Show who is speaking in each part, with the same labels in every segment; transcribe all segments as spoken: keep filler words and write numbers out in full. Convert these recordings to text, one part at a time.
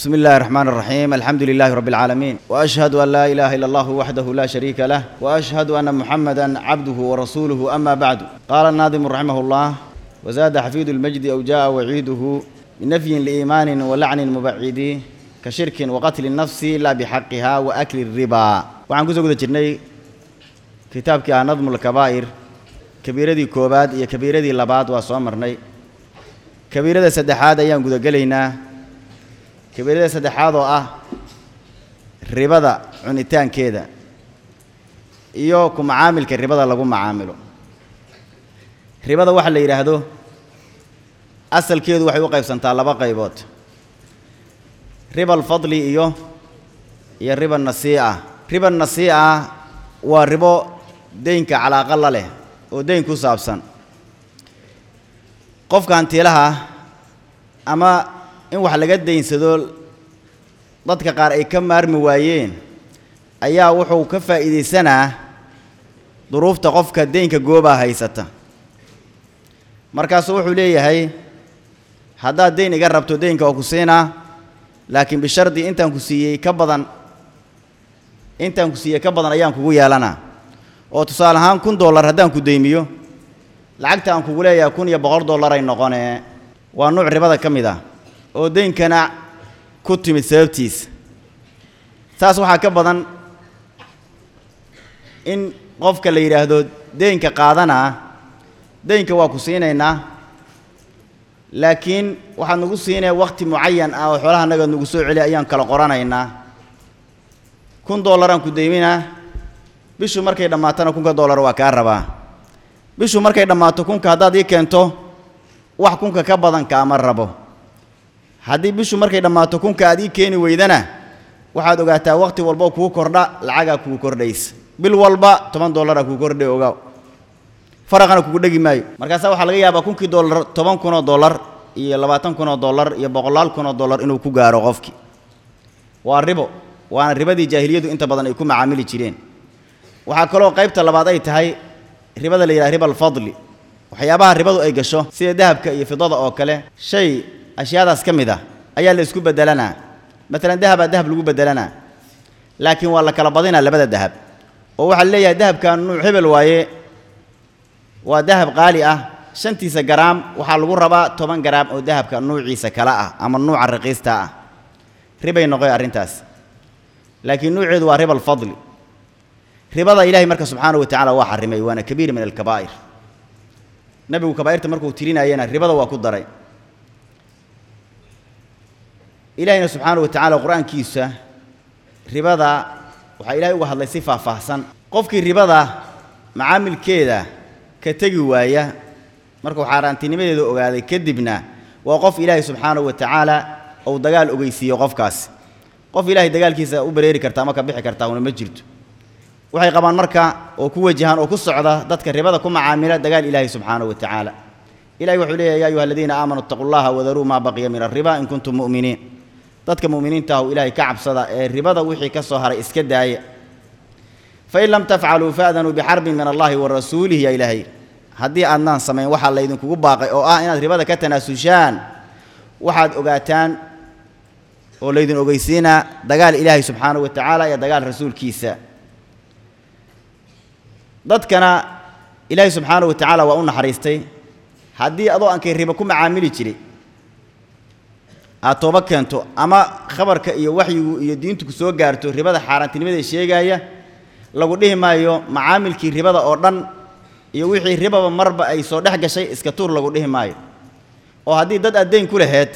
Speaker 1: بسم الله الرحمن الرحيم الحمد لله رب العالمين وأشهد أن لا إله إلا الله وحده لا شريك له وأشهد أن محمدًا عبده ورسوله أما بعد قال الناظم رحمه الله وزاد حفيد المجد أو جاء وعيده من نفي لإيمان ولعن مبعدي كشرك وقتل النفس لا بحقها وأكل الربا وعن جزء جرني كتابك نظم الكبائر كبيرة دي كوباد يا كبيرة دي لباد وصامرني كبيرة دي سدحاد أيام جزء جلينا كبيرة سدحاد وآه ربا عنيتان كذا إيوكم عامل كالربا لقوم عامله ربا واحد اللي يرهدوه أصل كذا واحد وقف سنتا لبا قيبات ربا الفضل إيوه يا ربا النصيعة ربا النصيعة والربا دينك على أقل له ودينك صابسا قف كانت لها أما إن واحد لقد دين سدول ضدك قارئ كم مرمي وايين أيها وحو كفى إذا سنة ظروف تقفك الدين كجوبها هي ستة مركز وحو ليه هي هذا الدين يقرب تدين كوكسينا لكن بالشرط أنت كسية كبضا أنت كسية كبضا أيام كويا لنا وتصال هان كن دولار هدان كديميو لعقت أن كقولي يكون يبغر دولارين نقانة ونوع ربا كم إذا ودين كنا كنت مسافرتيس تاس waxaa ka badan in qofka la yiraahdo deenka qaadana deenka waa ku siinayna laakiin waxaan nagu siinay waqti muayyan ah oo xoolaha naga nagu soo celi ayaan kala qoranayna kun doolar ku deemina bishu markay dhamaatana kun doolar waa ka rabaa bishu markay dhamaato kun ka hadaad ii keento wax kun ka badan ka ma rabo haddii bishu markay dhamaato kunka aad ii keeni weydana waxaad ogaataa waqti walba kugu kordha lacaga kugu kordhays bil walba toban doolar kugu kordhay ogaa faraqana kugu dhigi maayo markaas waxa laga yaabaa kunkii doolar toban kun oo doolar iyo labaatan kun oo doolar iyo boqolaal kun oo doolar inuu ku gaaro qofki waa ribo waana ribadii jaahiliyadu inta badan ay ku macaamili jireen waxa kale oo qaybta labaad ay tahay ribada la yiraahdo riba al-fadli waxyaabaha ribadu ay gasho sida dahabka iyo fidada oo kale shay أشياء كميدة أيها اللي يسكب بدلنا مثلاً ذهب ذهب لجوب بدلنا لكن والله كلا بعضنا اللي بدأ الذهب وهو حليه ذهب كان نوع حبل وايه وذهب غالي أه شنتي سجرام وحلو ربع ثمان جرام وذهب كان نوع عيسى كلاء أما النوع الرقيس تاع ربا ينقي أرنتاس لكن نوع عدو ربا الفضل ربا إلهي مركز سبحانه وتعالى واحد رمي وانا كبير من الكبائر نبي وكبائر تمركوا ترينا أينا ربا وأكود دري إلهنا سبحانه وتعالى القرآن كيسة رباضة وحا إلهي وحا الله صفة فحسن قفك الرباضة معامل كيدا كتجوايا مركو حارانتي نمدي ذو هذا كدبنا وقف إلهي سبحانه وتعالى أو دجال أجيسي وقف كاس قف إلهي دجال كيسة وبريري كرتا ما كبيح كرتا ونمجرت وحي قبان مركا وكوة جهان وكو الصعدة ذاتك الرباضة كم عاملة دجال إلهي سبحانه وتعالى إلهي وحوليه يا أيها الذين آمنوا اتقوا الله وذروا ما بقي من الربا إن كنتم مؤمنين dadka muuminiinta ah ilaahay ka cabsada ee ribada wixii ka soo haray iska daaya fa in lam taf'alu fa'danu bi harbin min Allah wa rasuulihi ya ilaahay hadii aadnaan sameyn waxa la idin kugu baaqay oo ah inaad ribada ka tanaasushaan waxaad ogaataan oo la idin ogeysiina dagaal ilaahay subhanahu wa ta'ala iyo dagaal rasuulkiisa dadkana ilaahay subhanahu wa ta'ala waa u naxariistay hadii adoo aan kay riba ku macaamili jiray أتوبة كنتو أما خبر كإيو وحيو يدين تكسو جارتو رباده حارنتي نمدي شيء لو قليه ما يو معامل كي رباده أردن يوحي ربا مربى أي صدق حاجة شيء إسكتور لو قليه ما يو وهذه ضد الدين كله هاد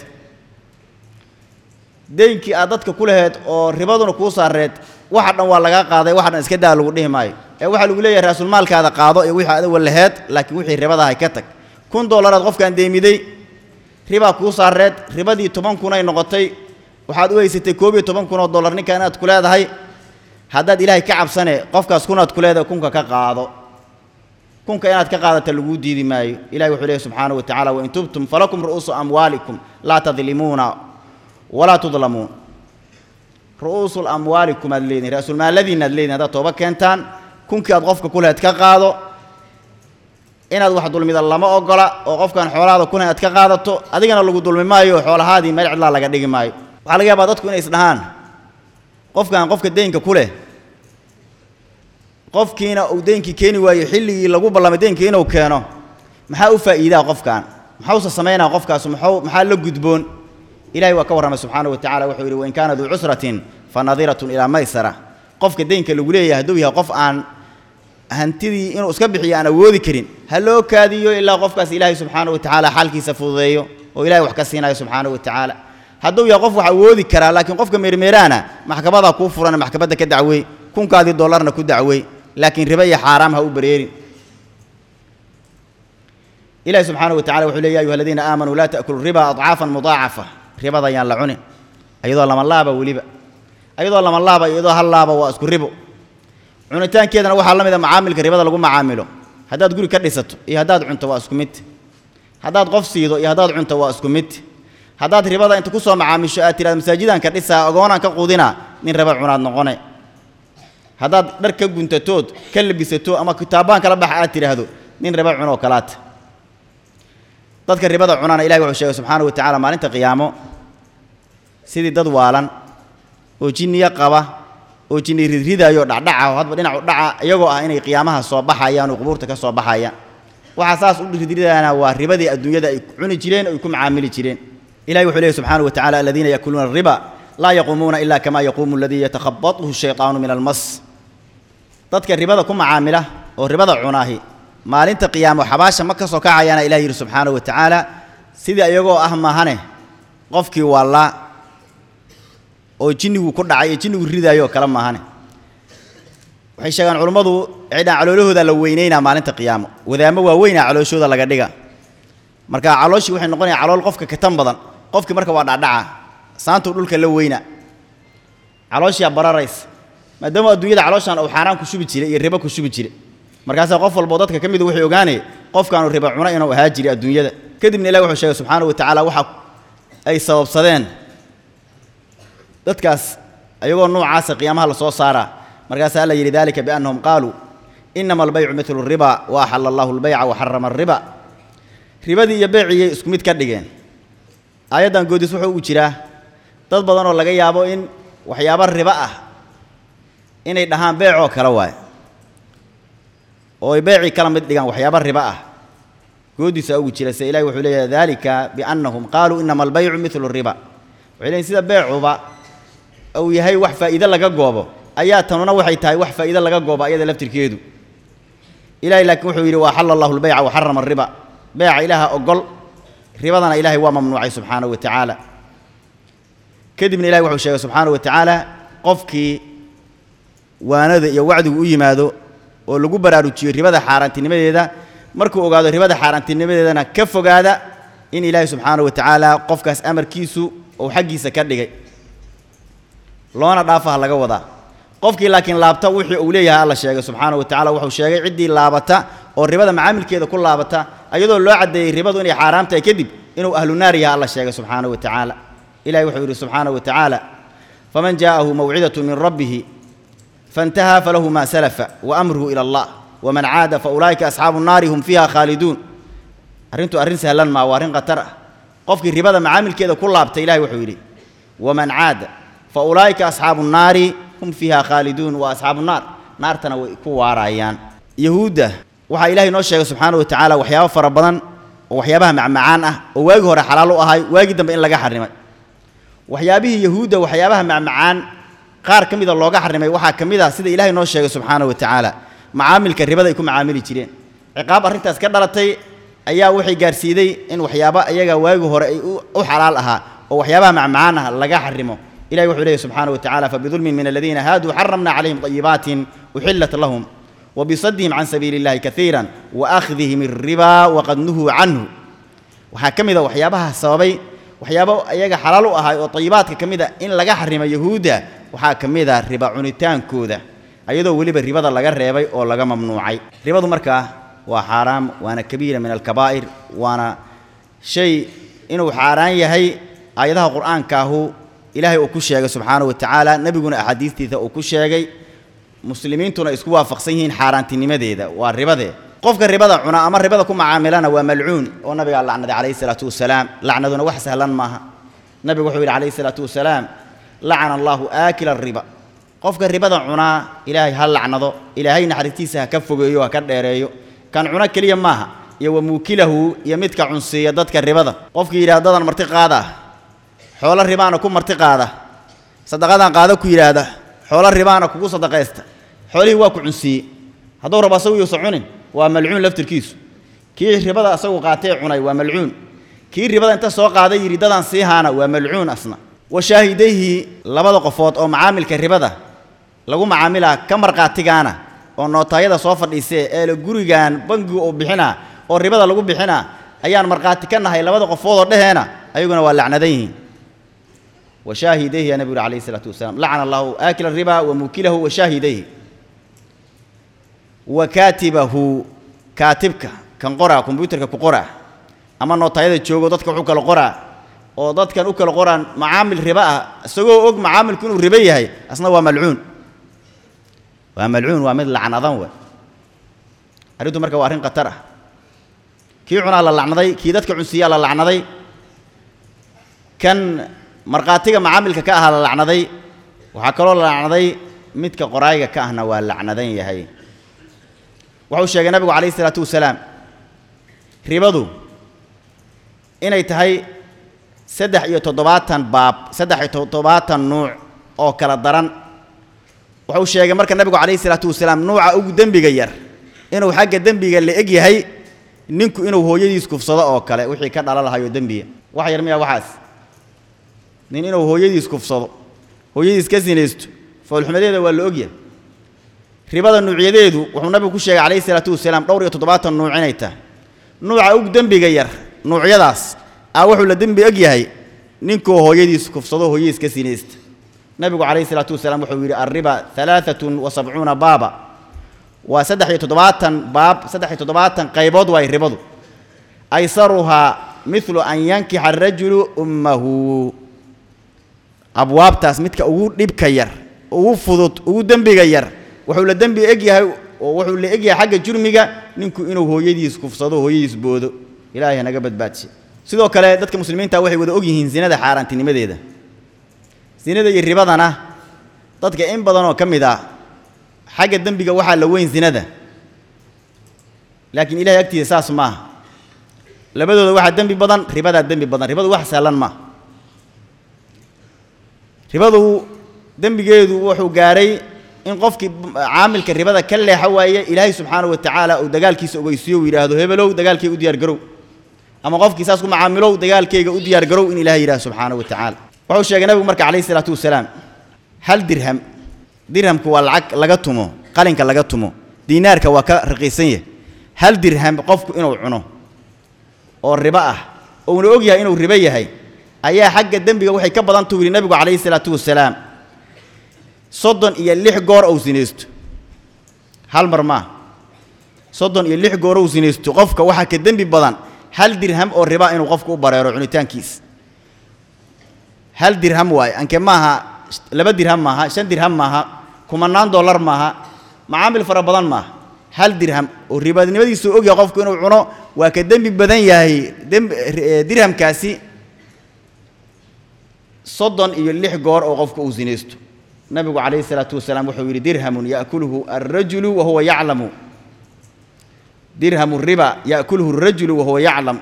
Speaker 1: دين كي أضدك كله هاد أو رباده نقوص الرد واحد نوال لقى قاضي واحد إسكده لو قليه ما يو واحد لو قليه رأس المال كهذا قاضي يوحي هذا ولا هاد لكن وحي رباده هيكتك كون دولارات غف كان ديمي دي ربا كوسا رد ربا دي تبان كوناي نقطي وحد ويستي كوبي تبان كونا دولار نكانات كل هذا هاي هداد إلهي كعب سنة قفك أسكنات كل هذا كونك كقاضي كونك كائنات كقاضي تلوجود دي ماي إلهي وحده سبحانه وتعالى وإن تبتم فلكم رؤوس أموالكم لا تظلمون ولا تظلمون رؤوس الأموالكم اللين رأس المال الذين اللين هذا توبك كنتان كونك أضغفك كل هذا كقاضي inaad wax dulmida lama ogola oo qofkan xoolaada kuna aad ka qaadato adigana lagu dulmi maayo xoolahaadii meel cidla laga dhigi maayo waxaa laga yaabaa dadku inay isdhahaan qofkan qofka deynka ku leh qofkiina uu deynkii keeni waayo xilligii lagu ballamay deynkii inuu keeno maxaa u faa'iidaa qofkan maxaa u sameeynaa qofkaas maxaa maxaa la gudboon ilaahay waa ka warramay subxaanahu wa tacaala wuxuu yidhi wain kaana duu cusratin fanadiratun ilaa maysara qofka deynka lagu leeyahay hadduu yahay qof aan hantidii inuu iska bixiyo aan awoodi karin ha loo kaadiyo ilaa qofkaas ilaahay subxaanahu wa tacaala xaalkiisa fududeeyo oo ilaahay wax ka siinayo subxaanahu wa tacaala hadduu yahay qof wax awoodi karaa laakiin qofka meermeeraana maxkamadaa kuu furan maxkamadda ka dacweey kunkaadii dollarna ku dacweey laakiin riba iyo xaaraam ha u bareerin ilaahay subxaanahu wa tacaala wuxuu leeyahay ya ayuha aladiina aamanuu laa ta'kulu riba adcaafan mudaacafa ribada ayaan la cunin ayadoo lama laaba weliba ayadoo lama laaba iyadoo hal laaba waa isku ribo cunitaankeedana waxaa la mid a macaamilka ribada lagu macaamilo haddaad guri ka dhisato iyo haddaad cunto waa isku mid haddaad qof siido iyo haddaad cunto waa isku mid haddaad ribada inta ku soo macaamisho aad tiraahdo masaajidan ka dhisaa ogoonaan ka quudinaa nin riba cunaad noqone haddaad dhar ka guntatood ka labisato ama kitaabaan kala bax aad tiraahdo nin riba cunoo kalaata dadka ribada cunana ilahay wuxuu sheegay subxaanahu wa tacaala maalinta qiyaamo sidii dad waalan oo jinniya qaba oo jinni ridridaayo dhacdhaca oo hadba dhinacu dhaca iyagoo ah inay qiyaamaha soo baxayaan oo qubuurta ka soo baxayaan waxa saas u ridridaana waa ribadii adduunyada ay cuni jireen oo ay ku macaamili jireen ilahay wuxuu leeyahay subxaanahu wa tacaala aladiina yakuluuna riba laa yaquumuuna ila kama yaquumu alladii yatakhabatuhu shaytaanu min almas dadka ribada ku macaamila oo ribada cunaahi maalinta qiyaamo xabaasha ma ka soo kacayaana ilahay yidhi subxaanahu wa tacaala sidii iyagoo ah maahane qofkii wallaa oo jinnigu ku dhacay ee jinnigu ridaayo kala maahane waxay sheegaan culimmadu cidaan caloolahooda la weynaynaa maalinta qiyaamo wadaamo waa weynaa calooshooda laga dhiga marka calooshii waxay noqonayaan calool qofka ka tan badan qofkii marka waa dhacdhaca saantuu dhulka la weynaa calooshiyaa bararays maadaama adduunyada calooshaan uu xaaraan ku shubi jiray iyo ribo ku shubi jiray markaasaa qof walbo dadka ka mid wuxuu ogaanay qofkaanu riba cuna inuu ahaa jiray adduunyada kadibna ilaahay wuxuu sheegay subxaanahu wa tacaala waxa ay sababsadeen dadkaas ayagoo noocaasa qiyaamaha la soo saaraa markaasaa alla yidhi dalika biannahum qaaluu inama albaycu midlu riba wa axalla allahu albayca wa xarama alriba ribadii iyo beeciyay isku mid ka dhigeen aayaddan goodis wuxuu u jiraa dad badan oo laga yaabo in waxyaabo riba ah inay dhahaan beecoo kale waaye oo ay beecii kala mid dhigaan waxyaabo riba ah goodiisa ugu jira se ilaahay wuxuu leeyahay dalika biannahum qaaluu inama albaycu midlu riba waxay leeyihin sida beecuba uu yahay wax faa'iido laga goobo ayaa tanuna waxay tahay wax faa'iido laga goobo ayada laftirkeedu ilaahay laakiin wuxuu yidhi wa axalla allahu albayca wa xarama alriba beeca ilaaha ogol ribadana ilaahay waa mamnuucay subxaanahu wa tacaala kadibna ilahay wuxuu sheegay subxaanahu wa tacaala qofkii waanada iyo wacdigu u yimaado oo lagu baraarujiyo ribada xaaraantinimadeeda markuu ogaado ribada xaaraantinimadeedana ka fogaada in ilaahay subxaanahu wa tacaala qofkaas amarkiisu uu xaggiisa ka dhigay loona dhaafaha laga wadaa qofkii laakiin laabta wixii uu leeyahay alla sheegay subxaanahu wa tacaala wuxuu sheegay ciddii laabata oo ribada macaamilkeeda ku laabata ayadoo loo caddeeyey ribadu inay xaaraam tahay kadib inuu ahlu naar yahay alla sheegay subxaanahu wa tacaala ilahay wuxuu yidhi subxaanahu wa tacaala faman jaa'ahu mawcidatu min rabbihi فانتهى فله ما سلف وأمره إلى الله ومن عاد فأولئك أصحاب النار هم فيها خالدون أرنتو أرن سهلا ما وارن قترة قفك الربا معامل كذا كل لابت إلهي وحوري ومن عاد فأولئك أصحاب النار هم فيها خالدون وأصحاب النار نار تنوي كوارعيان يهودا وحا إلهي نوشي سبحانه وتعالى وحياه فربضان وحيابها مع معانه وواجهه حلاله أهاي واجدا بإن لقى حرمت وحيابه يهودا وحيابها مع معان qaar ka mid ah looga xarimay waxa ka mid ah sida Ilaahay noo sheegay subxaanahu wa ta'ala macaamilka ribada ay ku macaamili jireen ciqaab arrintaas ka dhalatay ayaa waxay gaarsiiday in waxyaabo ayaga waagi hore ay u xalaal ahaa oo waxyaabaha macmaanaha laga xarimo Ilaahay wuxuu leeyahay subxaanahu wa ta'ala fa bidulmin min alladhina hadu harramna alayhim tayyibatin uhillat lahum wa bisaddihim an sabilillahi katiran wa akhdhihim ar-riba wa qad nuhu anhu waxa ka mid ah waxyaabaha sababay waxyaabo ayaga xalaal u ahaa oo tayyibaadka ka mid ah in laga xarimo yahuuda waxaa ka mid ah riba cunitaankooda ayadoo weliba ribada laga reebay oo laga mamnuucay ribadu markaa waa xaaraam waana kabiira min alkabaa'ir waana shay inuu xaaraan yahay aayadaha qur'aankaahu ilaahay uu ku sheegay subxaanahu wa tacaala nebiguna axaadiistiisa uu ku sheegay muslimiintuna isku waafaqsan yihiin xaaraantinimadeeda waa ribadee qofka ribada cuna ama ribada ku macaamilana waa malcuun oo nabiga lacnada calayhi salaatu wasalaam lacnaduna wax sahlan maaha nabigu wuxuu yidhi calayhi salaatu wasalaam lacana allaahu aakila ariba qofka ribada cunaa ilaahay ha lacnado ilaahay naxariistiisa ha ka fogeeyo ha ka dheereeyo kan cuna keliya maaha iyo wa muukilahu iyo midka cunsiiya dadka ribada qofkii yidhahda dadan marti qaada xoolo ribaana ku marti qaada sadaqadan qaada ku yidhaahda xoolo ribaana kugu sadaqaysta xoolihii waa ku cunsiiyey hadduu rabo asagu yuusan cunin waa malcuun laftirkiisu kii ribada asagu qaatee cunay waa malcuun kii ribada inta soo qaaday yidhi dadan sii haana waa malcuun asna wa shaahidayhi labada qofood oo macaamilka ribada lagu macaamilaa ka marqaatigaana oo nootaayada soo fadhiisee ee la gurigan bangigu uu bixinaa oo ribada lagu bixinaa ayaan marqaati ka nahay labada qofood oo dhaheena ayaguna waa lacnadan yihiin wa shaahidayhi ya nabigu calayhi salaatu wasalaam lacana allahu aakila riba wa muukilahu wa shaahidayhi wa kaatibahu kaatibka kan qoraa kombiyuutarka ku qoraa ama nootaayada joogo dadka wuxuu kala qoraa oo dadkan u kala qoraan macaamil riba ah isagoo og macaamilku inuu ribo yahay asna waa malcuun waa malcuun waa mid lacnadan we arrintu marka waa arrin khatar ah kii cunaa la lacnaday kii dadka cunsiiyaa la lacnaday kan markhaatiga macaamilka ka ahaa la lacnaday waxaa kaloo la lacnaday midka qoraayga ka ahna waa lacnadan yahay wuxuu sheegay nabigu calayhi salaatu wasalaam ribadu inay tahay saddex iyo toddobaatan baab saddex iyo toddobaatan nuuc oo kala daran wuxuu sheegay marka nabigu calayhi salaatu wasalaam nuuca ugu dembiga yar inuu xagga dembiga la eg yahay ninku inuu hooyadiis kufsado oo kale wixii ka dhala lahayo dembiga wax yar miyaa waxaas nin inuu hooyadiis kufsado hooyadiis ka sinaysto foolxumadeeda waa la ogyahay ribada nuucyadeedu wuxuu nabigu ku sheegay calayhi salaatu wasalaam dhowr iyo toddobaatan nuuc inay tahay nuuca ugu dembiga yar nuucyadaas aa wuxuu la dembi eg yahay ninkuu hooyadiis kufsado hooyadiis ka sinaysta nabigu calayhi salaatu wasalaam wuxuu yidhi arriba alaaatun wa sabcuuna baaba waa saddex iyo toddobaatan baab saddex iyo toddobaatan qaybood waay ribadu aysaruhaa midlu an yankixa arajulu ummahu abwaabtaas midka ugu dhibka yar ugu fudud ugu dembiga yar wuxuu la dembi eg yahay oo wuxuu la eg yahay xagga jurmiga ninku inuu hooyadiis kufsado hooyadiis boodo ilaahay naga badbaadsi sidoo kale dadka muslimiinta waxay wada og yihiin zinada xaaraantinimadeeda zinada iyo ribadana dadka in badan oo ka mid ah xagga dembiga waxaa la weyn zinada laakiin ilaahay agtiisa saas maaha labadooda waxaa dembi badan ribadaa dembi badan ribadu wax sahlan maaha ribadu dembigeedu wuxuu gaaray in qofkii caamilka ribada ka leexa waaye ilaahay subxaanahu wa tacaala uu dagaalkiisa ogeysiiyo uu yidhaahdo hebelow dagaalkayga u diyaar garow ama qofkii saas ku macaamilow dagaalkayga u diyaar garow in ilaahay yidhahdo subxaanahu wa tacaala wuxuu sheegay nabigu marka calayhi salaatu wasalaam hal dirham dirhamku waa lacag laga tumo qalinka laga tumo diinaarka waa ka raqiisan yahay hal dirham qofku inuu cuno oo ribo ah oo uu og yahay inuu ribo yahay ayaa xagga dembiga waxay ka badan tuuri nabigu calayhi salaatu wasalaam soddon iyo lix goor uu sinaysto hal mar ma soddon iyo lix goor uu sinaysto qofka waxa ka dembi badan hal dirham oo riba inuu qofku u bareero cunitaankiisa hal dirham waay anke maaha laba dirham maaha shan dirham maaha kumanaan dollar maaha macaamil fara badan maaha hal dirham oo ribadnimadiisu og yahay qofku inuu cuno waa ka dembi badan yahay dirhamkaasi soddon iyo lix goor oo qofku uu sinaysto nabigu calayhi salaatu wasalaam wuxuu yidhi dirhamun yaakuluhu arrajulu wahuwa yaclamu dirhamu riba yaakuluhu arrajulu wahuwa yaclam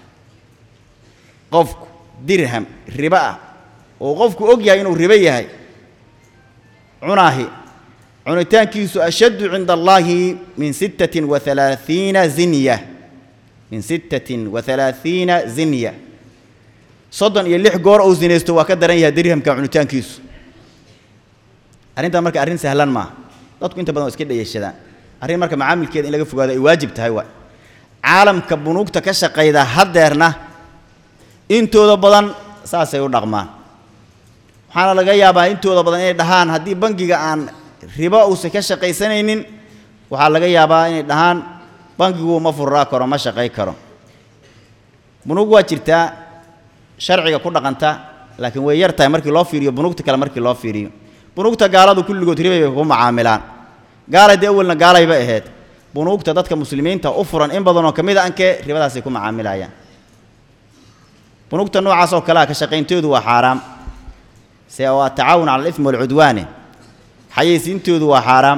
Speaker 1: qofku dirham riba ah oo qofku og yahay inuu ribo yahay cunaahi cunitaankiisu ashaddu cinda allaahi min sittatin wa halaathiina zinya min sittatin wa halaathiina zinya soddon iyo lix goor uu sinaysto waa ka daran yahay dirhamka cunitaankiisu arrintan marka arrin sahlan maaha dadku inta badan waa iska dhayashadaan arrin marka macaamilkeeda in laga fogaado ay waajib tahay waay caalamka bunuugta ka shaqayda haddeerna intooda badan saasay u dhaqmaan waxaana laga yaabaa intooda badan inay dhahaan haddii bangiga aan ribo uusan ka shaqaysanaynin waxaa laga yaabaa inay dhahaan bangigu ma furaa karo ma shaqay karo bunuug waa jirtaa sharciga ku dhaqanta laakiin way yar tahay markii loo fiiriyo bunuugta kale markii loo fiiriyo bunuugta gaaladu kulligood ribay bay ku macaamilaan gaalay dee awalna gaalayba ahayd bunuugta dadka muslimiinta u furan in badanoo ka mid a ankee ribadaasay ku macaamilayaan بنوكتا نوع عصو كلا كشقين تودو وحرام سواء التعاون على الإثم والعدوان حيثين تودو وحرام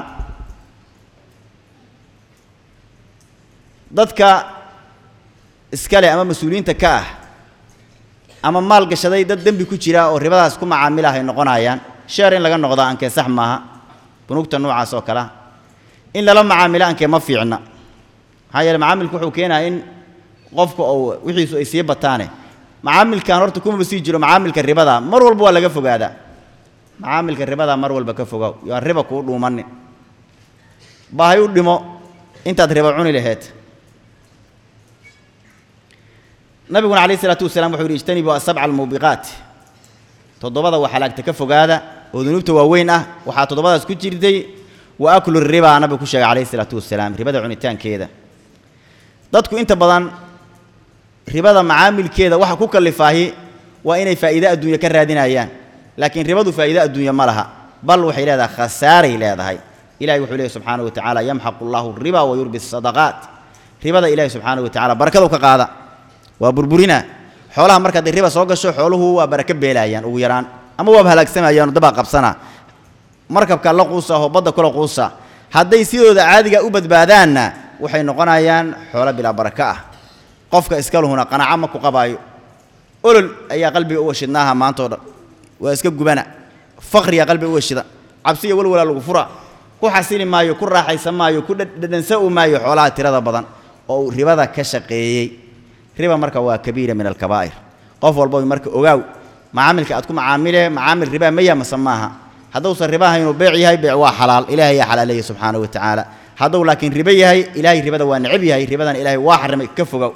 Speaker 1: ضدك إسكالي أمام مسؤولين تكاه أمام مال قشدي ضد دم بكتيرا أو رباط سكوم عاملها هي نقنايان شهرين لقى نقضاء أنك سحمها بنوكتا نوع عصو كلا إن لما عاملها أنك ما في عنا هاي المعامل كحو كينا إن قفكو أو وحيسو يسيب الثاني معامل كان رت كوم بسيجلو معامل كالربا ده مر والبو ولا قفو هذا معامل كالربا ده مر والبا كفو يا الربا كله مني باهيو دمو أنت تربعوني لهات نبينا عليه الصلاة والسلام وحوري اجتنبوا السبع الموبقات تضبط وحلاك تكفو هذا وذنوبته ووينه وحاط تضبط سكوتشيرتي وأكل الربا نبي كوشة عليه الصلاة والسلام ربا ده عنيتان كذا ضدكو أنت بدن ربا معامل كذا waxa ku kalifahay waa inay faa'iido adduunyo ka raadinayaan laakiin ribadu faa'iido adduunyo ma laha bal waxay leedahay khasaare leedahay ilaahay wuxuu leeyahay subhanahu wa ta'ala yamhaqu Allahu riba wa yurbi as-sadaqat ribada ilaahay subhanahu wa ta'ala barakadu ka qaada waa burburina xoolaha marka ay riba soo gasho xooluhu waa baraka beelayaan ugu yaraan ama waa halagsamayaan daba qabsana markabka la quusa oo badda kula quusa haday sidooda caadiga u badbaadaana waxay noqonayaan xoolo bila baraka ah qofka iska lahuna qanaaca ma ku qabaayo olol ayaa qalbiga u washidnaaha maanta oo dhan waa iska gubana faqriga qalbiga u washida cabsiga walwala lagu fura ku xasili maayo ku raaxaysan maayo ku dhadhansa u maayo xoolaha tirada badan oo ribada ka shaqeeyay riba marka waa kabiira min al-kabaa'ir qof walba marka ogaaw macaamilka aad ku macaamile macaamil riba ma yahay masamaha haduu san ribaha inuu beec yahay beec waa xalaal ilaahay yaa xalaaleeyay subhanahu wa ta'ala haduu laakiin riba yahay ilaahay ribada waa nicib yahay ribadan ilaahay waa xarimay ka fogow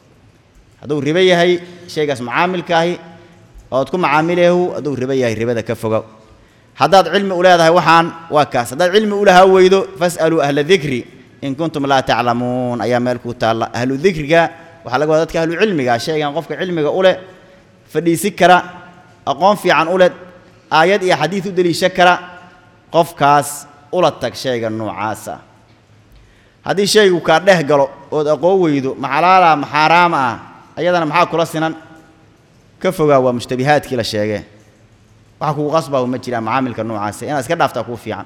Speaker 1: haduu riba yahay shaygaas macaamilkaahi oo aad ku macaamileehu haduu riba yahay ribada ka fogow hadaad cilmi u leedahay waxaan waa kaas hadaad cilmi u lahaa weydo fasalu ahla dhikri in kuntum la ta'lamun ayaa meel ku taala ahlu dhikriga waxa laga wadaa dadka ahlu cilmiga shaygan qofka cilmiga u leh fadhiisi kara aqoon fiican u leh aayad iyo xadiis u daliisha kara qofkaas ula tag shaygan noocaas ah hadii shaygu ka dhex galo oo aqoon weydo maxalaala maxaraam ah ayadana maxaa kula sinan ka fogaa waa mushtabihaadkii la sheegay waxa ku qasbaa ma jira macaamilka noocaas inaad iska dhaafta ku fiican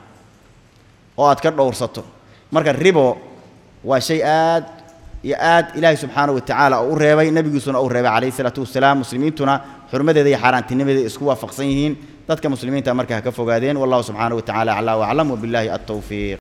Speaker 1: oo aad ka dhowrsato marka ribo waa shay aad iyo aad ilaahay subhanahu wa ta'ala oo reebay nabigiisuna oo reebay kaleey salaatu wasalaam muslimiintuna xurmadeeda iyo xaraantinimadeeda isku waafaqsan yihiin dadka muslimiinta markaa ka fogaadeen wallahu subhanahu wa ta'ala ala wa a'lam wa billahi at-tawfiq